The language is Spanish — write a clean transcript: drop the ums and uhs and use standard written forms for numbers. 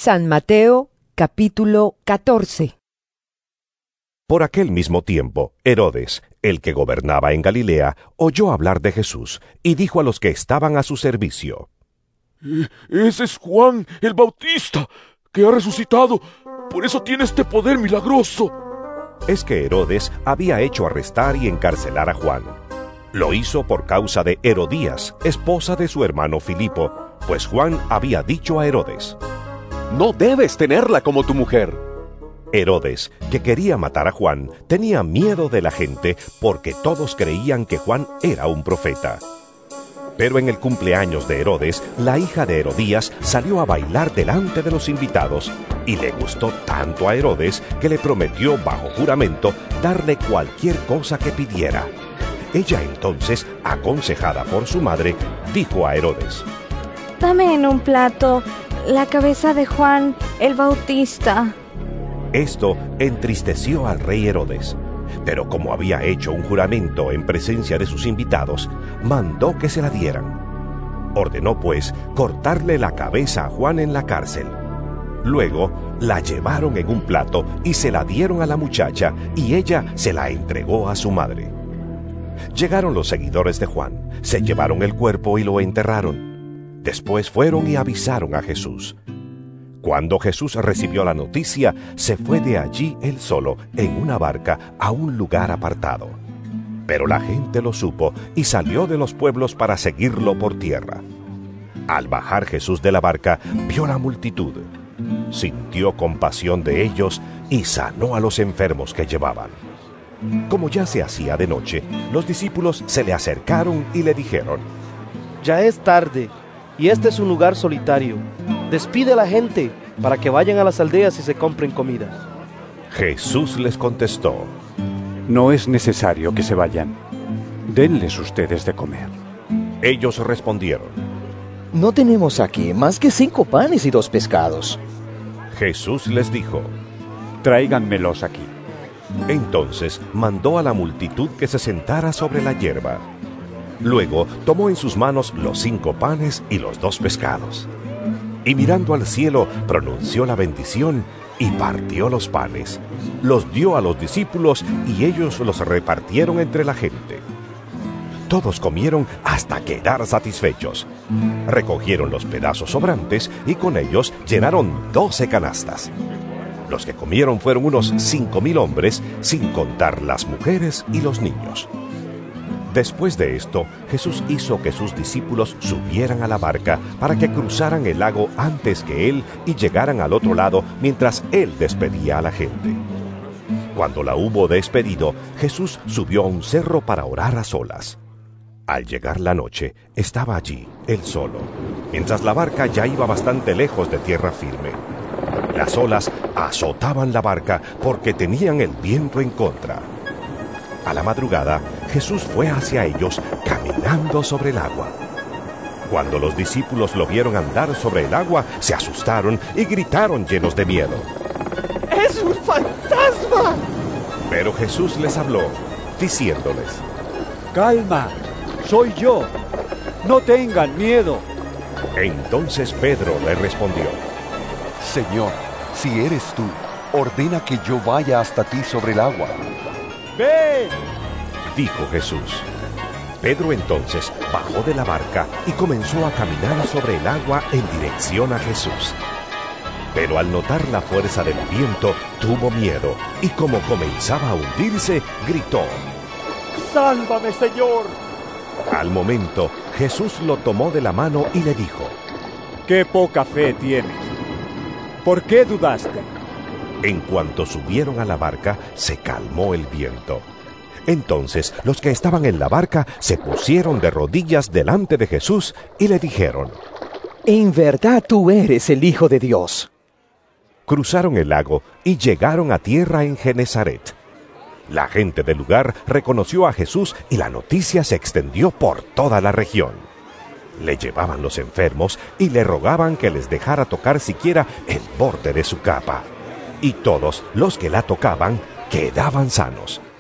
San Mateo, capítulo 14. Por aquel mismo tiempo, Herodes, el que gobernaba en Galilea, oyó hablar de Jesús, y dijo a los que estaban a su servicio: Ese es Juan el Bautista, que ha resucitado. Por eso tiene este poder milagroso. Es que Herodes había hecho arrestar y encarcelar a Juan. Lo hizo por causa de Herodías, esposa de su hermano Filipo, pues Juan había dicho a Herodes: No debes tenerla como tu mujer. Herodes, que quería matar a Juan, tenía miedo de la gente porque todos creían que Juan era un profeta. Pero en el cumpleaños de Herodes, la hija de Herodías salió a bailar delante de los invitados y le gustó tanto a Herodes que le prometió bajo juramento darle cualquier cosa que pidiera. Ella entonces, aconsejada por su madre, dijo a Herodes: Dame en un plato la cabeza de Juan el Bautista. Esto entristeció al rey Herodes, pero como había hecho un juramento en presencia de sus invitados, mandó que se la dieran. Ordenó pues cortarle la cabeza a Juan en la cárcel. Luego la llevaron en un plato y se la dieron a la muchacha, y ella se la entregó a su madre. Llegaron los seguidores de Juan, se llevaron el cuerpo y lo enterraron. Después fueron y avisaron a Jesús. Cuando Jesús recibió la noticia, se fue de allí él solo, en una barca, a un lugar apartado. Pero la gente lo supo y salió de los pueblos para seguirlo por tierra. Al bajar Jesús de la barca, vio la multitud. Sintió compasión de ellos y sanó a los enfermos que llevaban. Como ya se hacía de noche, los discípulos se le acercaron y le dijeron: Ya es tarde, y este es un lugar solitario. Despide a la gente para que vayan a las aldeas y se compren comida. Jesús les contestó: No es necesario que se vayan. Denles ustedes de comer. Ellos respondieron: No tenemos aquí más que 5 panes y 2 pescados. Jesús les dijo: Tráiganmelos aquí. Entonces mandó a la multitud que se sentara sobre la hierba. Luego tomó en sus manos los 5 panes y los 2 pescados. Y mirando al cielo, pronunció la bendición y partió los panes. Los dio a los discípulos y ellos los repartieron entre la gente. Todos comieron hasta quedar satisfechos. Recogieron los pedazos sobrantes y con ellos llenaron 12 canastas. Los que comieron fueron unos 5,000 hombres, sin contar las mujeres y los niños. Después de esto, Jesús hizo que sus discípulos subieran a la barca para que cruzaran el lago antes que él y llegaran al otro lado mientras él despedía a la gente. Cuando la hubo despedido, Jesús subió a un cerro para orar a solas. Al llegar la noche, estaba allí, él solo, mientras la barca ya iba bastante lejos de tierra firme. Las olas azotaban la barca porque tenían el viento en contra. A la madrugada, Jesús fue hacia ellos caminando sobre el agua. Cuando los discípulos lo vieron andar sobre el agua, se asustaron y gritaron llenos de miedo: ¡Es un fantasma! Pero Jesús les habló, diciéndoles: ¡Calma! ¡Soy yo! ¡No tengan miedo! Entonces Pedro le respondió: Señor, si eres tú, ordena que yo vaya hasta ti sobre el agua. ¡Ven!, dijo Jesús. Pedro entonces bajó de la barca y comenzó a caminar sobre el agua en dirección a Jesús. Pero al notar la fuerza del viento, tuvo miedo y como comenzaba a hundirse, gritó: ¡Sálvame, Señor! Al momento, Jesús lo tomó de la mano y le dijo: ¡Qué poca fe tienes! ¿Por qué dudaste? En cuanto subieron a la barca, se calmó el viento. Entonces los que estaban en la barca se pusieron de rodillas delante de Jesús y le dijeron: En verdad tú eres el Hijo de Dios. Cruzaron el lago y llegaron a tierra en Genezaret. La gente del lugar reconoció a Jesús y la noticia se extendió por toda la región. Le llevaban los enfermos y le rogaban que les dejara tocar siquiera el borde de su capa. Y todos los que la tocaban quedaban sanos.